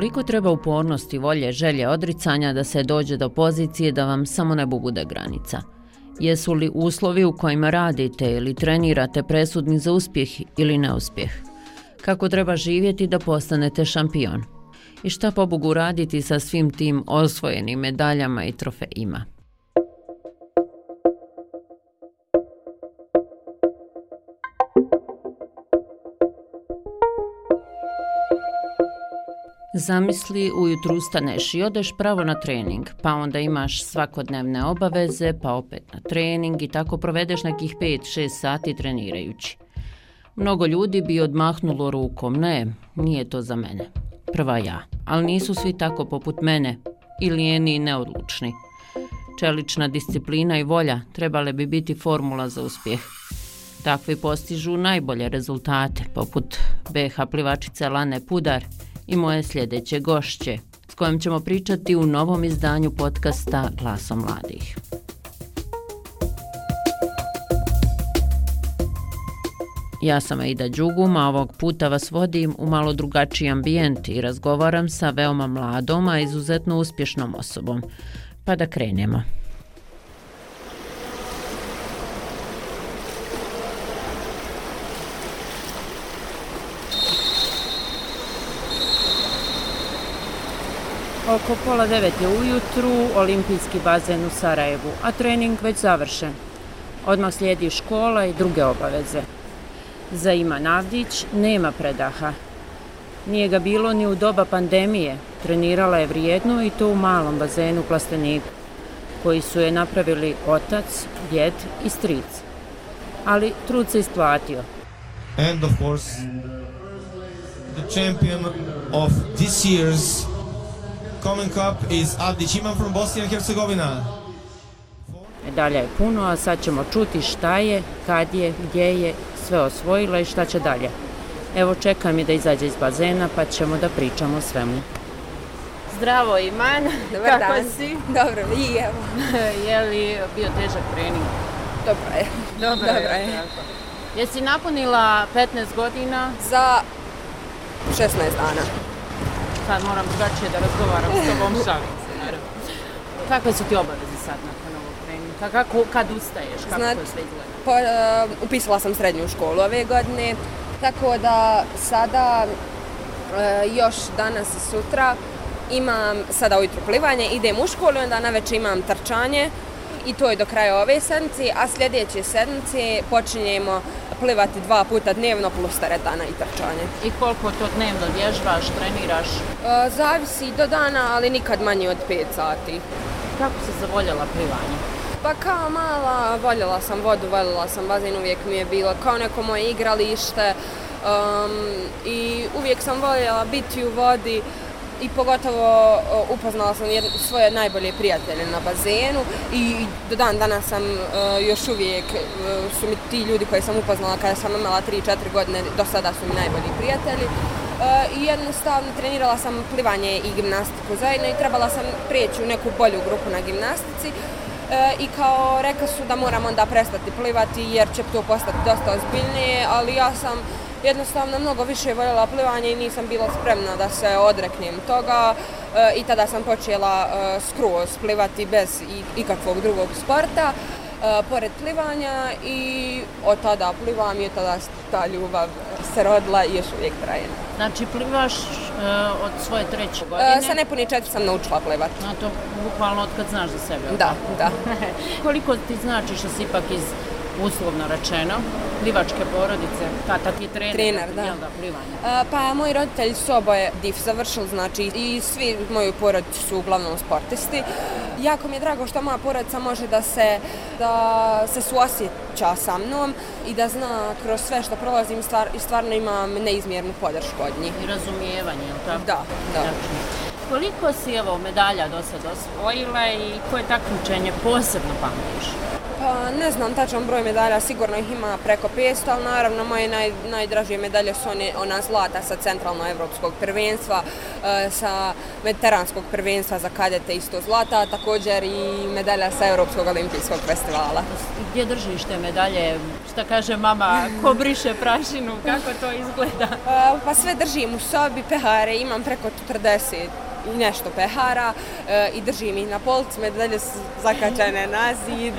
Koliko treba upornosti, volje, želje, odricanja da se dođe do pozicije da vam samo nebo bude granica? Jesu li uslovi u kojima radite ili trenirate presudni za uspjeh ili neuspjeh? Kako treba živjeti da postanete šampion? I šta pobogu raditi sa svim tim osvojenim medaljama i trofejima? Zamisli, ujutru ustaneš i odeš pravo na trening, pa onda imaš svakodnevne obaveze, pa opet na trening i tako provedeš nekih 5-6 sati trenirajući. Mnogo ljudi bi odmahnulo rukom, ne, nije to za mene. Prva ja, ali nisu svi tako poput mene, i lijeni i neodlučni. Čelična disciplina i volja trebale bi biti formula za uspjeh. Takvi postižu najbolje rezultate, poput BH plivačice Lane Pudar i moje sljedeće gošće, s kojom ćemo pričati u novom izdanju podcasta Glasom mladih. Ja sam Aida Đugum, a ovog puta vas vodim u malo drugačiji ambijent i razgovaram sa veoma mladom, a izuzetno uspješnom osobom. Pa da krenemo. Oko 8:30 je ujutru, olimpijski bazen u Sarajevu, a trening već završen. Odmah slijedi škola i druge obaveze. Za Iman Avdić nema predaha. Nije ga bilo ni u doba pandemije. Trenirala je vrijedno i to u malom bazenu Plasteniku, koji su je napravili otac, djed i stric. Ali trud se isplatio. And of course, the champion of this year's Common Cup is Avdić Iman from Bosnia and Herzegovina. Medalja je puno, a sad ćemo čuti šta je, kad je, gdje je sve osvojila i šta će dalje. Evo, čekam i da izađe iz bazena pa ćemo da pričamo o svemu. Zdravo Iman, dobar kako dan. si? Dobro, i evo. Je li bio težak trening? Dobro je. Dobro je. Jesi napunila 15 godina? Za 16 dana. Sad moram drugačije da razgovaram s tobom, šalim se, naravno. Kakve su ti obaveze sad nakon ovog treninga? Kad ustaješ? Kako to sve izgleda? Upisala sam srednju školu ove godine, tako da sada još danas i sutra imam sada ujutro plivanje, idem u školu i onda navečer imam trčanje i to je do kraja ove sedmice, a sljedeće sedmice počinjemo plivati 2 puta dnevno plus teretana i trčanje. I koliko to dnevno vježbaš, treniraš? Zavisi do dana, ali nikad manje od 5 sati. Kako si zavoljela plivanje? Pa kao mala voljela sam vodu, voljela sam bazen, uvijek mi je bilo kao neko moje igralište i uvijek sam voljela biti u vodi i pogotovo upoznala sam svoje najbolje prijatelje na bazenu i do dan danas sam još uvijek, su mi ti ljudi koje sam upoznala kada sam imala 3-4 godine, do sada su mi najbolji prijatelji. I jednostavno trenirala sam plivanje i gimnastiku zajedno i trebala sam prijeći u neku bolju grupu na gimnastici i kao rekla su da moram onda prestati plivati jer će to postati dosta ozbiljnije, ali ja sam jednostavno mnogo više voljela plivanje i nisam bila spremna da se odreknem toga i tada sam počela skroz plivati bez ikakvog drugog sporta pored plivanja i od tada plivam i od tada ta ljubav se rodila i još uvijek traje. Znači plivaš od svoje 3. godine? Sa nepuni 4 sam naučila plivati. A to bukvalno od kad znaš za sebe? Da, da. Koliko ti znači što si ipak iz, uslovno rečeno, plivačke porodice? Tata ti je trener da plivanja? Pa moji roditelji su oboje DIF završili, znači i svi moju porodicu su uglavnom sportisti. Jako mi je drago što moja porodica može da se suosjeća sa mnom i da zna kroz sve što prolazim i stvarno imam neizmjernu podršku od njih. I razumijevanje, je li tako? Da, da. Koliko si medalja do sada osvojila i koje takmičenje posebno pamtiš? Pa ne znam tačan broj medalja, sigurno ih ima preko 500, ali naravno moje najdražije medalje su ona zlata sa centralnoevropskog prvenstva, sa mediteranskog prvenstva za kadete isto zlata, također i medalja sa Europskog olimpijskog festivala. Gdje držiš te medalje? Šta kaže mama, ko briše prašinu, kako to izgleda? Pa sve držim u sobi, pehare, imam preko 40 i nešto pehara i držim ih na polici, medalje su zakačene na zid.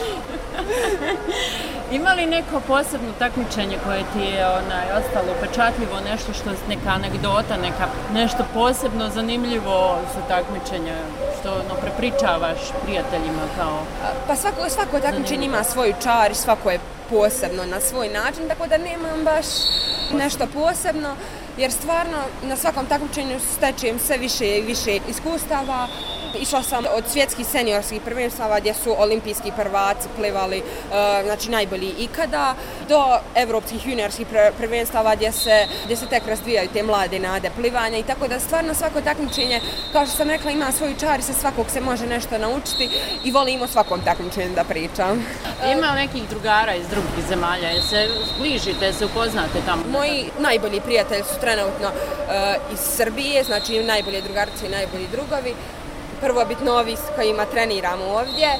Ima li neko posebno takmičenje koje ti je ostalo upečatljivo, nešto što je neka anegdota, nešto posebno zanimljivo za takmičenje, što prepričavaš prijateljima kao? Pa svako takmičenje ima svoju čar i svako je posebno na svoj način, tako da nemam baš nešto posebno, jer stvarno na svakom takmičenju stečem sve više i više iskustava. Išla sam od svjetskih seniorskih prvenstava gdje su olimpijski prvaci plivali, znači najbolji ikada, do evropskih juniorskih prvenstava gdje se tek razvijaju te mlade nade plivanja i tako da stvarno svako takmičenje, kao što sam rekla, ima svoju čar i sa svakog se može nešto naučiti i volim o svakom takmičenju da pričam. Ima nekih drugara iz drugih zemalja, jel se zbližite, se upoznate tamo? Moji najbolji prijatelji su trenutno iz Srbije, znači najbolje drugarice i najbolji drugovi. Prvobitno ovi s kojima treniram ovdje,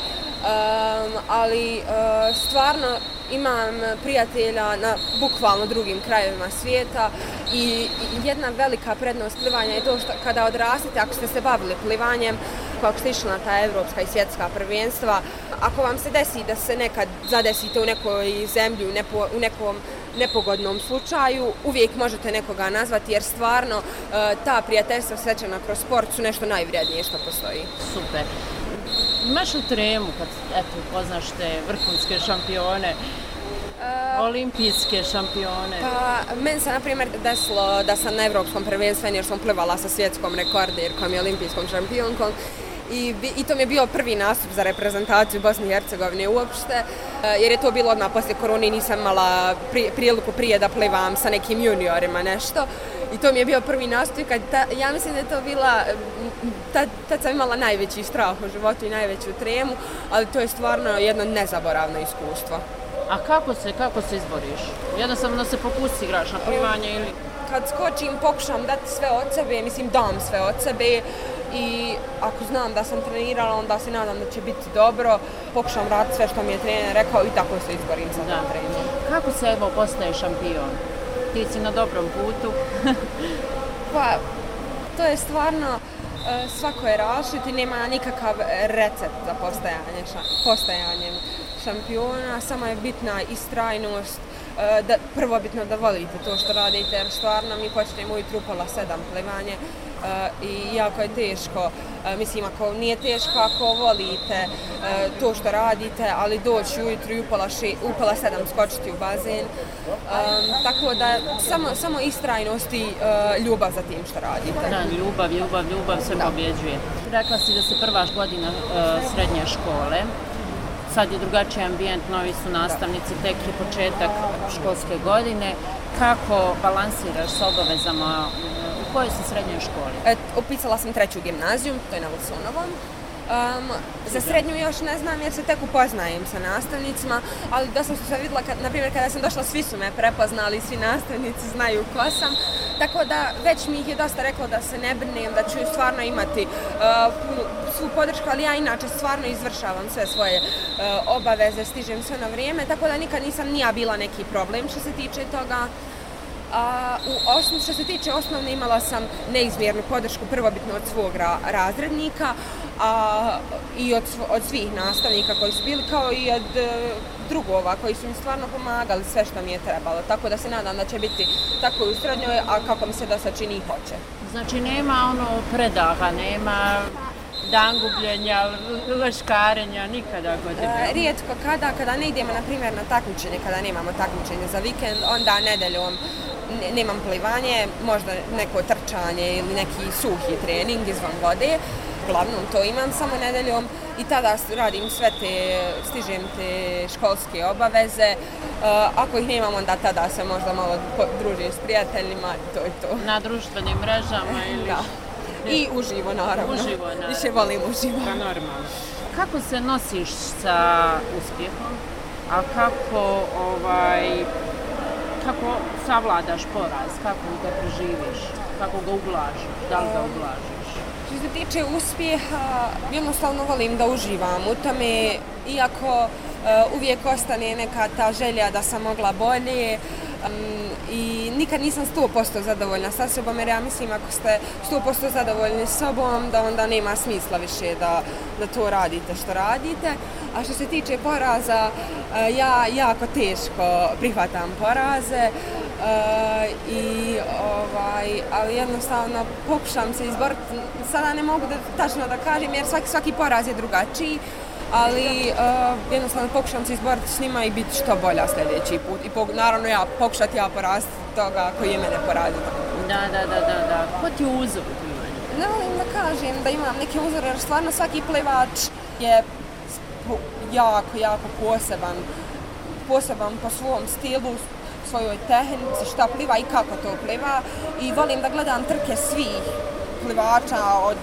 ali stvarno imam prijatelja na bukvalno drugim krajevima svijeta i jedna velika prednost plivanja je to što kada odrastete, ako ste se bavili plivanjem, ako ste išli na ta evropska i svjetska prvenstva, ako vam se desi da se nekad zadesite u nekoj zemlji, u nekom nepogodnom slučaju, uvijek možete nekoga nazvati jer stvarno ta prijateljstva stečena kroz sport su nešto najvrijednije što postoji. Super. Imaš li tremu kad upoznaš te vrhunske šampione, olimpijske šampione? Pa, meni se, na primjer, desilo da sam na evropskom prvenstvu jer sam plivala sa svjetskom rekorderkom i olimpijskom šampionkom. I to mi je bio prvi nastup za reprezentaciju Bosne i Hercegovine uopšte, jer je to bilo odmah poslije korone i nisam imala priliku prije da plivam sa nekim juniorima nešto. I to mi je bio prvi nastup kad ja mislim da je to bila, tad sam imala najveći strah u životu i najveću tremu, ali to je stvarno jedno nezaboravno iskustvo. A kako se izboriš? Jednostavno se popusti igraš na plivanje ili? Kad skočim pokušam dati sve od sebe, dam sve od sebe i ako znam da sam trenirala onda se nadam da će biti dobro, pokušam raditi sve što mi je trener rekao i tako se izborim za tom treningu. Kako se postaje šampion? Ti si na dobrom putu. Pa, to je stvarno, svako je različit i nema nikakav recept za postajanjem šampiona, samo je bitna istrajnost, prvobitno da volite to što radite, jer stvarno mi počnemo ujutru u 6:30 plivanje i jako je teško, ako nije teško ako volite to što radite, ali doći ujutru i u 6:30 skočiti u bazen, tako da samo istrajnost i ljubav za tim što radite. Da, ljubav se pobjeđuje. Rekla si da se prva godina srednje škole, sad je drugačiji ambijent, novi su nastavnici, tek je početak školske godine. Kako balansiraš s obavezama? U kojoj si srednjoj školi? Upisala sam 3. gimnaziju, to je na Vulsonovom. Za srednju još ne znam jer se tek upoznajem sa nastavnicima, ali dosta su se vidjela, na primjer kada sam došla svi su me prepoznali, svi nastavnici znaju ko sam, tako da već mi ih je dosta reklo da se ne brinem, da ću stvarno imati svu podršku, ali ja inače stvarno izvršavam sve svoje obaveze, stižem sve na vrijeme, tako da nikad nisam ni ja bila neki problem što se tiče toga. Što se tiče osnovne imala sam neizmjernu podršku prvobitno od svog razrednika i od svih nastavnika koji su bili, kao i od drugova koji su mi stvarno pomagali sve što mi je trebalo, tako da se nadam da će biti tako i u srednjoj, a kako mi se da sad čini i hoće. Znači nema predaha, nema dangubljenja, leškarenja, nikada kod tebe? Rijetko kada ne idemo na primjer na takmičenje, kada nemamo takmičenje za vikend, onda nedeljom nemam plivanje, možda neko trčanje ili neki suhi trening izvan vode. Uglavnom to imam samo nedeljom i tada radim stižem te školske obaveze. Ako ih nemam, onda tada se možda malo družim s prijateljima i to je to. Na društvenim mrežama ili? Da. I uživo, naravno. Više volim uživo. Pa normalno. Kako se nosiš sa A kako savladaš poraz, kako ga preživiš, kako ga ublažiš, da li ga ublažiš? Što se tiče uspjeha, jednostavno volim da uživam u tome, iako uvijek ostane neka ta želja da sam mogla bolje i nikad nisam 100% zadovoljna sa sobom, jer ja mislim ako ste 100% zadovoljni s sobom, da onda nema smisla više da to radite što radite. A što se tiče poraza, ja jako teško prihvatam poraze, ali jednostavno pokušam se izboriti. Sada ne mogu tačno da kažem jer svaki poraz je drugačiji, ali jednostavno pokušam se izboriti s njima i biti što bolja sljedeći put. I naravno pokušati poraziti toga koji je mene porazio. Da. Ko ti je uzor u plivanju? Ne volim da kažem da imam neke uzore jer stvarno svaki plivač je jako poseban po svom stilu, svojoj tehnici, šta pliva i kako to pliva. I volim da gledam trke svih plivača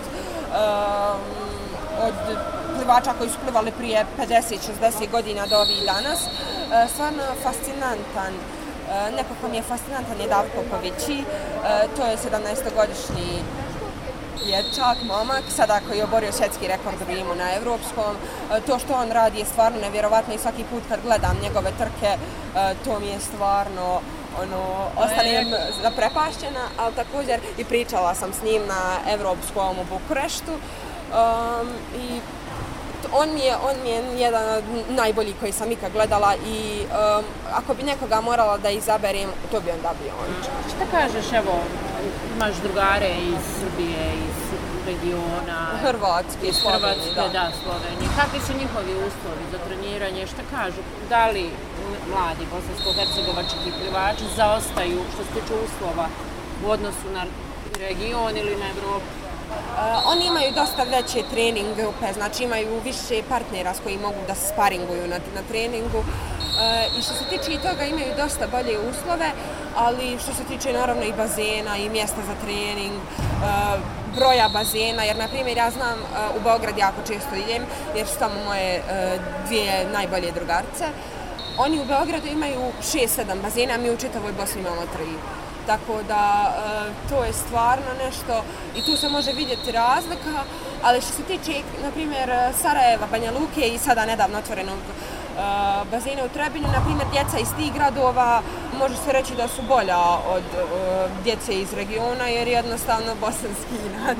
od plivača koji su plivali prije 50-60 godina do ovih danas. Stvarno fascinantan. Neko ko mi je fascinantan je David Popovići. To je 17-godišnji dječak, momak, sada koji je oborio svjetski rekord u Rimu na evropskom. To što on radi je stvarno nevjerovatno i svaki put kad gledam njegove trke, to mi je stvarno ostanem zaprepašćena, ali također i pričala sam s njim na evropskom u Bukureštu i on mi je jedan od najboljih koji sam ikad gledala i ako bi nekoga morala da izaberem, to bi onda bio on. Šta kažeš, evo, imaš drugare iz Srbije, iz regiona, Hrvatske, Slovenije, da, Slovenije. Kakvi su njihovi uslovi za treniranje? Šta kažu? Da li mladi bosansko-hercegovački plivači zaostaju što se tiče uslova u odnosu na region ili na Evropu? Oni imaju dosta veće trening grupe, znači imaju više partnera s koji mogu da se sparinguju na treningu i što se tiče i toga imaju dosta bolje uslove, ali što se tiče naravno i bazena i mjesta za trening, broja bazena, jer na primjer ja znam u Beograd jako često idem jer su tamo moje dvije najbolje drugarce. Oni u Beogradu imaju 6-7 bazena, a mi u čitavoj Bosni imamo 3. Tako da to je stvarno nešto i tu se može vidjeti razlika, ali što se tiče, na primjer, Sarajeva, Banja Luke i sada nedavno otvorenog bazena u Trebinju, na primjer, djeca iz tih gradova može se reći da su bolja od djece iz regiona jer jednostavno bosanski inat.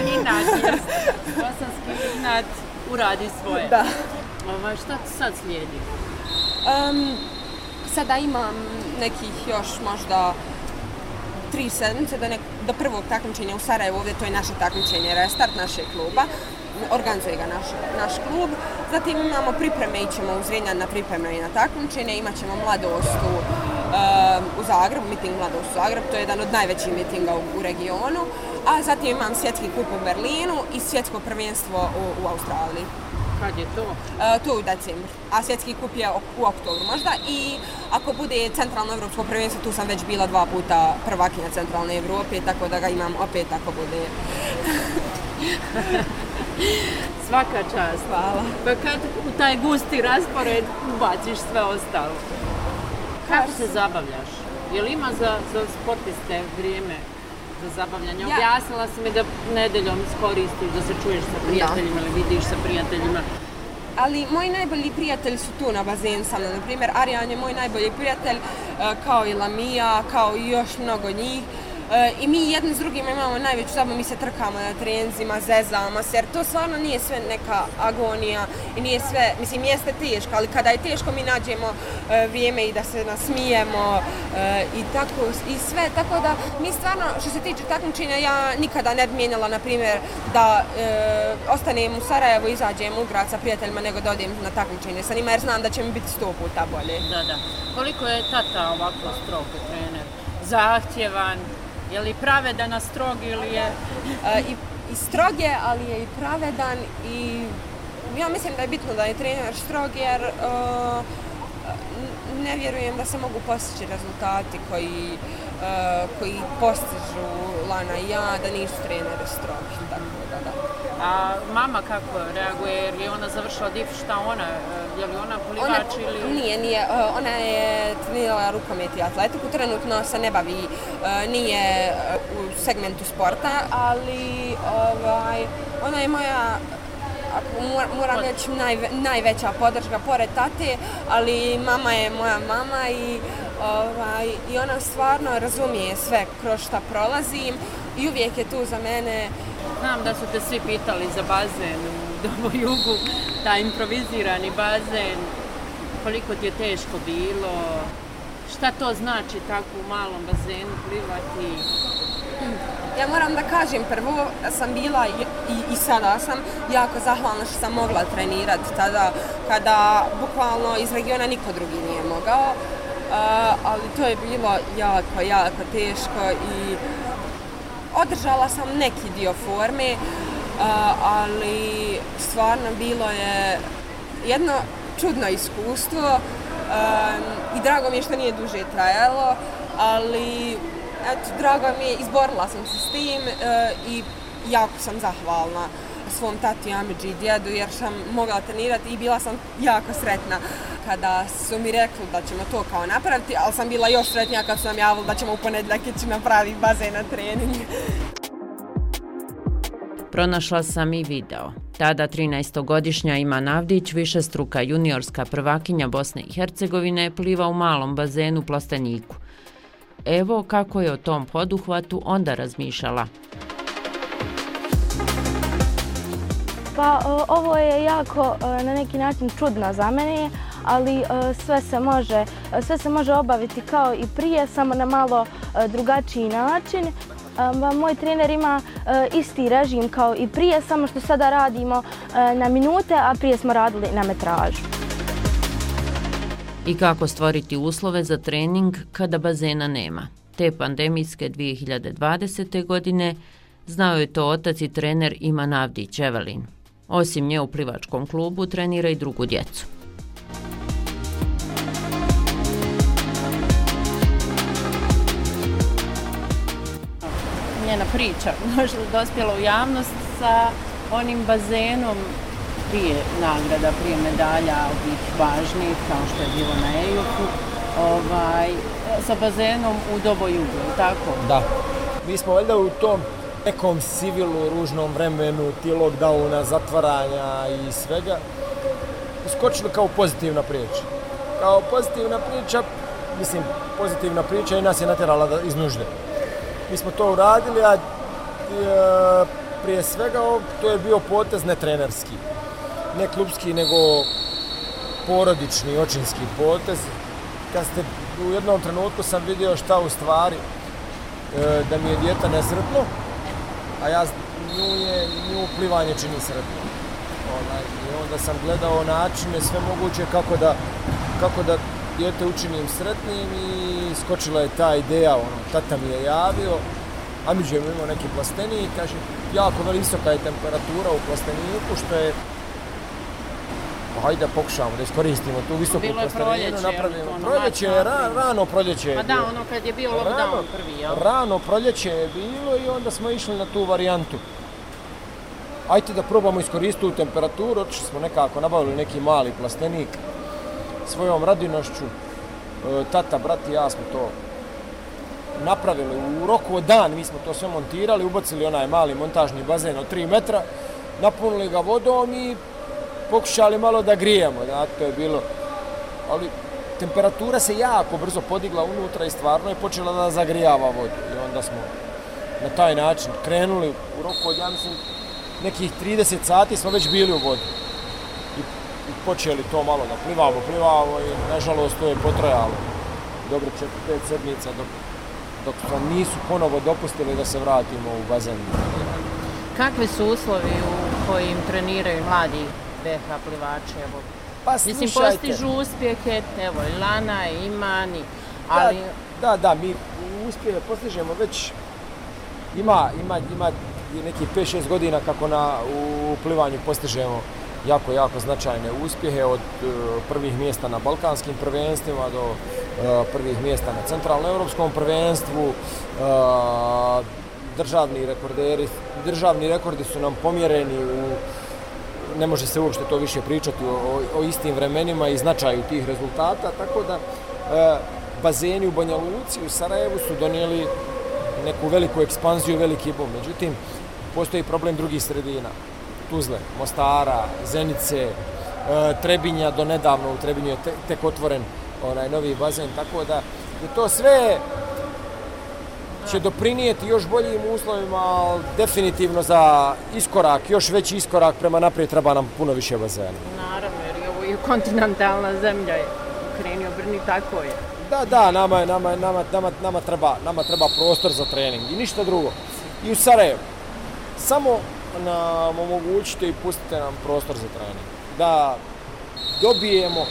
Bosanski inat uradi svoje. Da. Šta sad slijedi? Sada imam nekih još možda 3 sedmice do prvog takmičenja u Sarajevu, ovdje to je naše takmičenje, restart našeg kluba, organizuje ga naš klub. Zatim imamo pripreme, ićemo u Zrenjanin na pripreme i na takmičenje, imat ćemo Mladost u Zagrebu, miting Mladost u Zagrebu, to je jedan od najvećih mitinga u regionu, a zatim imam svjetski kup u Berlinu i svjetsko prvenstvo u Australiji. Kad je to? To je u decembru, a svjetski kup je u oktobru možda i ako bude centralno evropsko prvenstvo, tu sam već bila 2 puta prvakinja centralne Evrope, tako da ga imam opet ako bude. Svaka čast. Hvala. Pa kad u taj gusti raspored ubaciš sve ostalo? Kako se zabavljaš? Je li ima za sportiste vrijeme za zabavljanje? Objasnila si mi da nedeljom iskoristiš da se čuješ sa prijateljima ili vidiš sa prijateljima. Ali moji najbolji prijatelji su tu na bazenu sa mnom. Na primjer, Arjan je moj najbolji prijatelj, kao i Lamija, kao i još mnogo njih. I mi jedni s drugima imamo najveću zabavu, mi se trkamo na treninzima, zezamo se, jer to stvarno nije sve neka agonija i nije sve, mislim, jeste teško, ali kada je teško mi nađemo vrijeme i da se nasmijemo i tako i sve, tako da mi stvarno, što se tiče takmičenja, ja nikada ne bi mijenjala, na primjer, da ostanem u Sarajevu i izađem u grad sa prijateljima nego da odem na takmičenje sa njima, jer znam da će mi biti 100 puta bolje. Da. Koliko je tata ovako strog trener? Zahtjevan? Je li pravedan, a strog ili je? I strog je, ali je i pravedan i ja mislim da je bitno da je trener strog jer ne vjerujem da se mogu postići rezultati koji postižu Lana i ja, da nisu treneri strogi, tako da. A mama kako reaguje, jer je ona završila DIF, šta ona, je li ona plivač ili... Nije, ona je trenirala rukomet i atletiku, trenutno se ne bavi, nije u segmentu sporta, ali ona je moja, moram reći, najveća podrška pored tate, ali mama je moja mama i ona stvarno razumije sve kroz šta prolazim i uvijek je tu za mene. Znam da su te svi pitali za bazen u Domojugu, taj improvizirani bazen, koliko ti je teško bilo, šta to znači tako u malom bazenu plivati? Ja moram da kažem, prvo sam bila i sada sam jako zahvalna što sam mogla trenirati tada kada bukvalno iz regiona niko drugi nije mogao, ali to je bilo jako teško i održala sam neki dio forme, ali stvarno bilo je jedno čudno iskustvo i drago mi je što nije duže trajalo, ali eto, drago mi je, izborila sam se s tim i jako sam zahvalna svom tati, amidži i djedu jer sam mogla trenirati i bila sam jako sretna kada su mi rekli da ćemo to kao napraviti, ali sam bila još sretnija kad su nam javili da ćemo u ponedjeljak ići napraviti bazen na trening. Pronašla sam i video. Tada 13-godišnja Iman Avdić, višestruka juniorska prvakinja Bosne i Hercegovine, pliva u malom bazenu u Plasteniku. Evo kako je o tom poduhvatu onda razmišljala. Pa ovo je jako na neki način čudno za mene, ali sve se može obaviti kao i prije, samo na malo drugačiji način. Moj trener ima isti režim kao i prije, samo što sada radimo na minute, a prije smo radili na metražu. I kako stvoriti uslove za trening kada bazena nema? Te pandemijske 2020. godine znao je to otac i trener Iman Avdić Evelin. Osim nje u plivačkom klubu trenira i drugu djecu. Njena priča možda dospjela u javnost sa onim bazenom prije nagrada, prije medalja ovih važnih, kao što je bilo na EIOF-u, sa bazenom u Domojugu, tako? Da. Mi smo valjda u tom nekom sivilu, ružnom vremenu, ti lockdowna, zatvaranja i svega, uskočili kao pozitivna priča. Kao pozitivna priča, pozitivna priča i nas je natjerala iz nužde. Mi smo to uradili, a prije svega to je bio potez ne trenerski, ne klubski, nego porodični, očinski potez. U jednom trenutku sam vidio šta u stvari, da mi je dijete nesretno, a ja nju plivanje čini sretno. I onda sam gledao načine sve moguće kako da dijete učinim sretnim i skočila je ta ideja, tata mi je javio, amidži je imao neki plastenik, kaže, jako visoka je temperatura u plasteniku, što je, hajde pokušamo da iskoristimo tu visoku plasteninu, napravimo. Proljeće je, rano proljeće je bilo. Pa da, ono kad je bio lockdown prvi, jel? Rano proljeće je bilo i onda smo išli na tu varijantu. Ajde da probamo iskoristiti tu temperaturu, otišli smo nekako, nabavili neki mali plastenik, svojom radinošću, tata, brat i ja smo to napravili. U roku od dan mi smo to sve montirali, ubacili onaj mali montažni bazen od 3 metra, napunili ga vodom i pokušali malo da grijemo, to je bilo. Ali temperatura se jako brzo podigla unutra i stvarno je počela da zagrijava vodu. I onda smo na taj način krenuli u roku od, ja mislim, nekih 30 sati smo već bili u vodi. I počeli to malo da plivamo i nažalost to je potrajalo dobro 4-5 sedmica dok nam nisu ponovo dopustili da se vratimo u bazen. Kakvi su uslovi u kojim treniraju mladi BH plivači? Pa mislim, postižu uspjehe, evo i Lana, i Iman, ali... Da, mi uspjehe postižemo već, ima neki 5-6 godina kako u plivanju postižemo jako značajne uspjehe od prvih mjesta na balkanskim prvenstvima do prvih mjesta na centralnoeuropskom prvenstvu. Državni rekordi su nam pomjereni ne može se uopšte to više pričati o istim vremenima i značaju tih rezultata, tako da bazeni u Banja Luci, u Sarajevu su donijeli neku veliku ekspanziju, veliki boom. Međutim, postoji problem drugih sredina. Tuzle, Mostara, Zenice, Trebinja, do nedavno u Trebinju je tek otvoren novi bazen, tako da je to sve će doprinijeti još boljim uslovima, ali definitivno za iskorak, još veći iskorak prema naprijed treba nam puno više bazena. Naravno, jer je ovo i kontinentalna zemlja, Krenio Brni, tako je. Da, nama treba prostor za trening i ništa drugo. I u Sarajevu. Samo nam omogućite i pustite nam prostor za trening. Da dobijemo,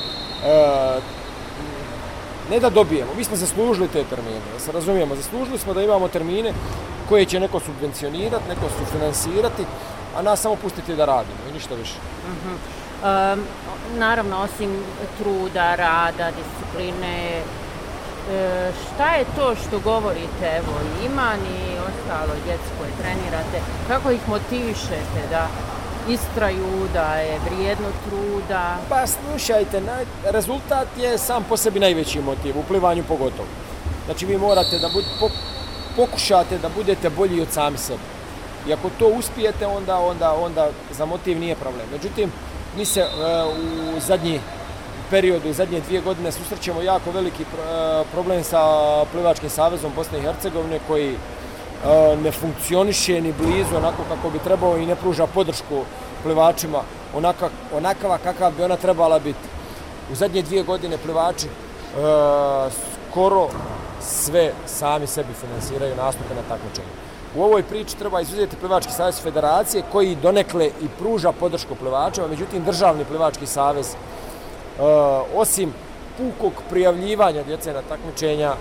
ne da dobijemo, mi smo zaslužili te termine, da se razumijemo, zaslužili smo da imamo termine koje će neko subvencionirati, neko sufinansirati, a nas samo pustiti da radimo i ništa više. Naravno, osim truda, rada, discipline, šta je to što govorite, evo, Iman i ostalo djeci koje trenirate, kako ih motivišete da istraju, da je vrijedno truda? Pa slušajte, rezultat je sam po sebi najveći motiv, u plivanju pogotovo. Znači vi morate da pokušate da budete bolji od sami sebe. I ako to uspijete, onda za motiv nije problem. Međutim, mi se u zadnji periodu, u zadnje 2 godine susrećemo jako veliki problem sa Plivačkim savezom Bosne i Hercegovine koji ne funkcioniše ni blizu onako kako bi trebao i ne pruža podršku plivačima onakava kakav bi ona trebala biti. U zadnje 2 godine plivači skoro sve sami sebi finansiraju nastupe na takmičenju. U ovoj priči treba izuzeti Plivački savez federacije koji donekle i pruža podršku plivačima, međutim državni Plivački savez osim pukog prijavljivanja djece na takmičenja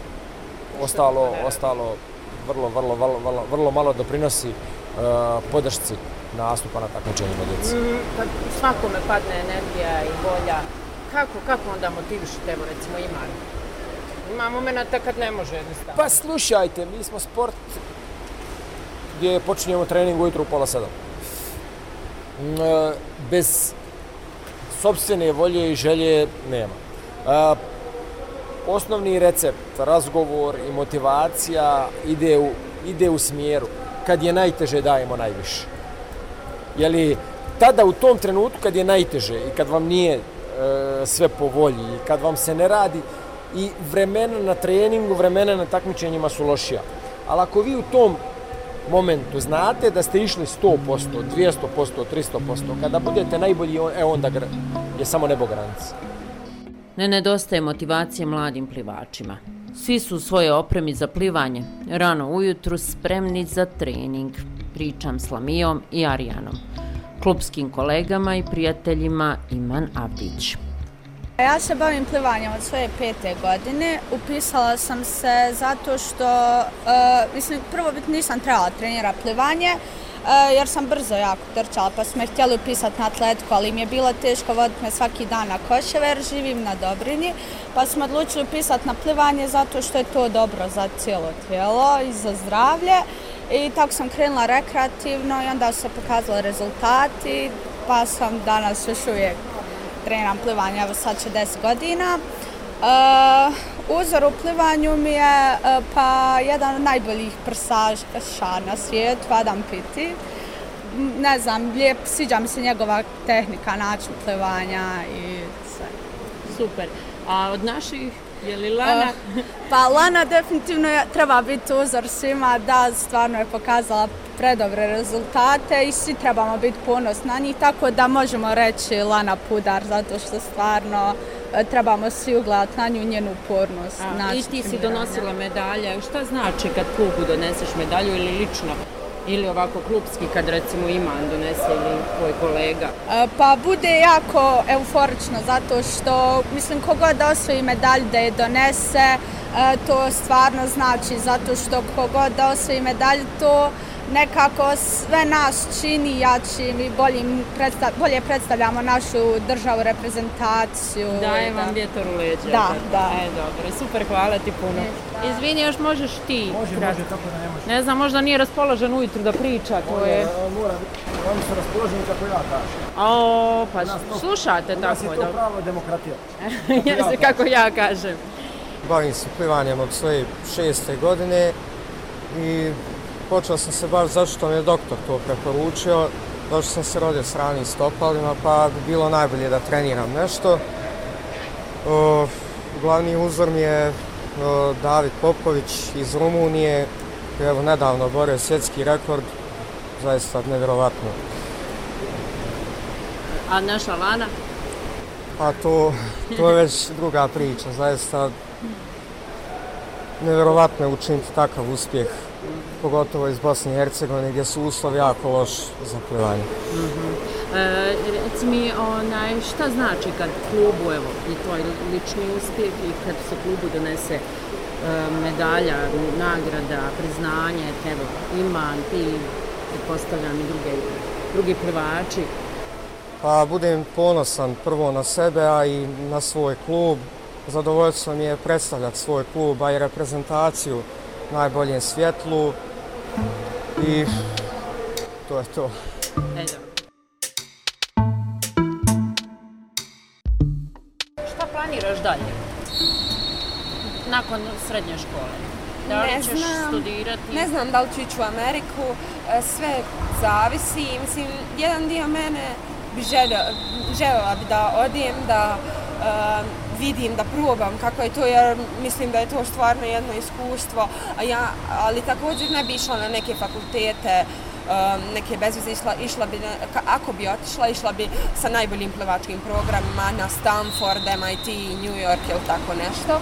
ostalo vrlo malo doprinosi podršci nastupa na takmičenjima djece. Kad svakome padne energija i volja, kako onda motivišete, evo recimo Iman? Ima momenta kad ne može jednostavno. Pa slušajte, mi smo sport gdje počinjemo trening ujutru u 6:30. Bez sopstvene volje i želje nema. Osnovni recept, razgovor i motivacija ide u smjeru. Kad je najteže, dajemo najviše. Jeli, tada u tom trenutku kad je najteže i kad vam nije sve po volji i kad vam se ne radi, i vremena na treningu, vremena na takmičenjima su lošija. Ali ako vi u tom momentu znate da ste išli 100%, 200%, 300%, kada budete najbolji, onda je samo nebo granica. Ne nedostaje motivacije mladim plivačima. Svi su u svojoj opremi za plivanje, rano ujutru spremni za trening. Pričam s Lamijom i Arijanom, klupskim kolegama i prijateljima Iman Avdić. Ja se bavim plivanjem od svoje 5. godine. Upisala sam se zato što, prvo nisam trebala trenirati plivanje, jer sam brzo jako trčala, pa su me htjeli upisati na atletiku, ali mi je bilo teško voditi me svaki dan na Koševe jer živim na Dobrinji, pa smo odlučili upisati na plivanje zato što je to dobro za cijelo tijelo i za zdravlje. I tako sam krenula rekreativno i onda su se pokazali rezultati, pa sam danas još uvijek treniram plivanje, evo sad će 10 godina. Uzor u plivanju mi je jedan od najboljih prsaša na svijetu, Adam Piti. Ne znam, sviđa mi se njegova tehnika, način plivanja i sve. Super. A od naših, je li Lana? Pa Lana definitivno treba biti uzor svima, da stvarno je pokazala predobre rezultate i svi trebamo biti ponosni na njih, tako da možemo reći Lana Pudar, zato što stvarno trebamo svi ugledati na nju, njenu upornost. I ti si donosila medalje, šta znači kad klubu doneseš medalju ili lično? Ili ovako klubski kad recimo Iman donese ili tvoj kolega? Pa bude jako euforično zato što kogod da osvoji medalju da je donese, to stvarno znači zato što kogod da osvoji medalju to nekako sve nas čini jačim i bolje predstavljamo našu državu, reprezentaciju. Daje vam vjetar u leđa. Da. Dobro, super, hvala ti puno. Izvini, još možeš ti. Može, kako da ne može. Ne znam, možda nije raspoložen ujutru da priča, to je... Mora, oni su raspoloženi kako ja kažem. Pa slušate tako. U nas je to pravo demokratija. Jesi kako ja kažem. Bavim se plivanjem od svoje 6. godine i počeo sam se baš zato što mi je doktor to preporučio. Zato što sam se rodio s ranim stopalima, pa bi bilo najbolje da treniram nešto. Glavni uzor mi je David Popović iz Rumunije, koji je nedavno borio svjetski rekord, zaista nevjerovatno. A naša Lana? A to je već druga priča, zaista nevjerovatno je učiniti takav uspjeh, pogotovo iz Bosne i Hercegovine gdje su uslovi jako loši za plivanje. Reci mi, šta znači kad klubu, evo, i tvoj lični uspjeh i kad se klubu donese medalja, nagrada, priznanje, evo, Iman, ti, pretpostavljam i drugi plivači? Pa budem ponosan prvo na sebe, a i na svoj klub. Zadovoljstvo mi je predstavljati svoj klub, a i reprezentaciju u najboljem svjetlu i to je to. Šta planiraš dalje? Nakon srednje škole? Da li ćeš studirati? Ne znam da li ću ići u Ameriku, sve zavisi. Mislim, jedan dio mene bi željela bi da odem, da vidim, da probam kako je to, jer mislim da je to stvarno jedno iskustvo, ali također ne bi išla na neke fakultete, neke bezveze, išla bi, ako bi otišla, išla bi sa najboljim plivačkim programima na Stanford, MIT, New York ili tako nešto.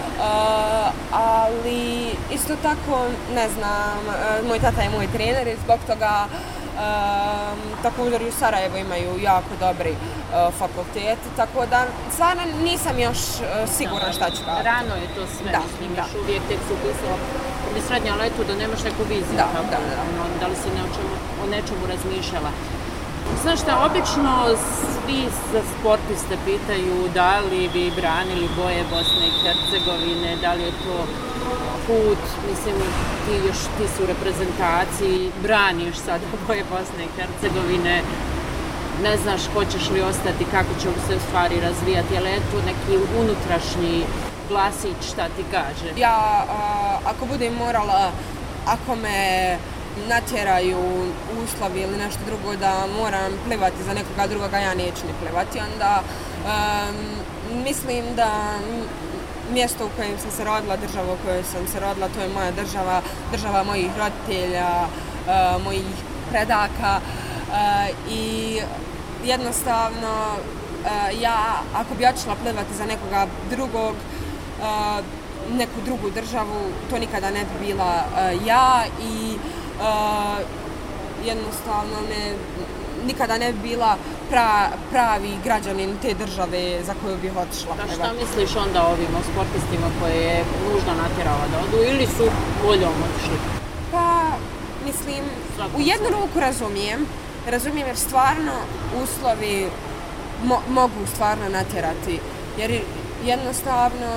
Ali isto tako, ne znam, moj tata je moj trener i zbog toga također i u Sarajevu imaju jako dobri fakulteti, tako da stvarno nisam još sigurna šta ću raditi. Rano je to sve, mislim, još uvijek tek se upisala u srednja letu da nemaš neku viziju. Da li si o nečemu razmišljala? Znaš šta, obično svi sportiste pitaju da li bi branili boje Bosne i Hercegovine, da li je to put, mislim, ti si u reprezentaciji, braniš sada boje Bosne i Hercegovine, ne znaš hoćeš li ostati, kako će se stvari razvijati, ali je to neki unutrašnji glasić, šta ti kaže? Ja, ako budem morala, ako me natjeraju uslovi ili nešto drugo da moram plivati za nekoga drugoga, ja neću ni plivati, onda mislim da mjesto u kojem sam se rodila, država u kojoj sam se rodila, to je moja država, država mojih roditelja, mojih predaka i jednostavno ja ako bi otišla plivati za nekoga drugog, neku drugu državu, to nikada ne bi bila ja i jednostavno nikada ne bi bila pravi građanin te države za koju bih otišla. A šta misliš onda o ovim sportistima koje je nužno natjerala da odu ili su voljom otišli? Pa, mislim, u jednu ruku razumijem jer stvarno uslovi mogu stvarno natjerati, jer jednostavno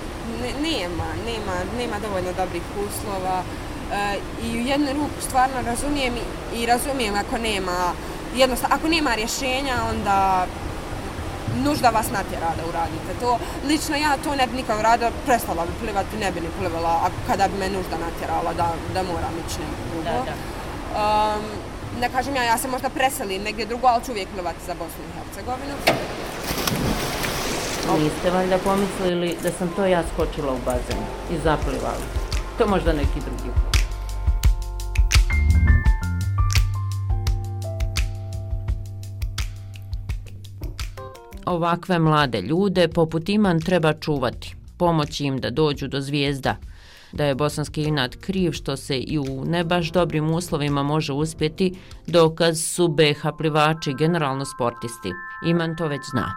nema dovoljno dobrih uslova i u jednu ruku stvarno razumijem i razumijem ako nema rješenja, onda nužda vas natjera da uradite to. Lično ja to ne bi nikad uradila, prestala bi plivati, ne bi ni plivala kada bi me nužda natjerala da moram ići negdje drugo. Ne kažem ja se možda preselim negdje drugo, ali ću uvijek plivati za Bosnu i Hercegovinu. Niste valjda pomislili da sam to ja skočila u bazen i zaplivala? To možda neki drugi. Ovakve mlade ljude poput Iman treba čuvati, pomoći im da dođu do zvijezda. Da je bosanski inat kriv što se i u ne baš dobrim uslovima može uspjeti, dokaz su BiH plivači, generalno sportisti. Iman to već zna.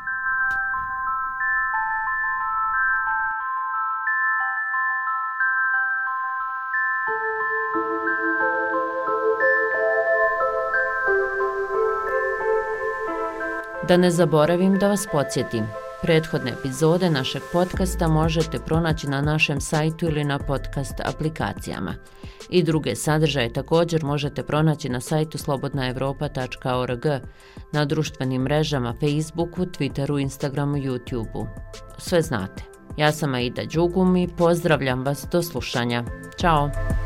Da ne zaboravim da vas podsjetim, prethodne epizode našeg podcasta možete pronaći na našem sajtu ili na podcast aplikacijama. I druge sadržaje također možete pronaći na sajtu slobodnaevropa.org, na društvenim mrežama Facebooku, Twitteru, Instagramu, YouTubeu. Sve znate. Ja sam Aida Đugum i pozdravljam vas do slušanja. Ćao!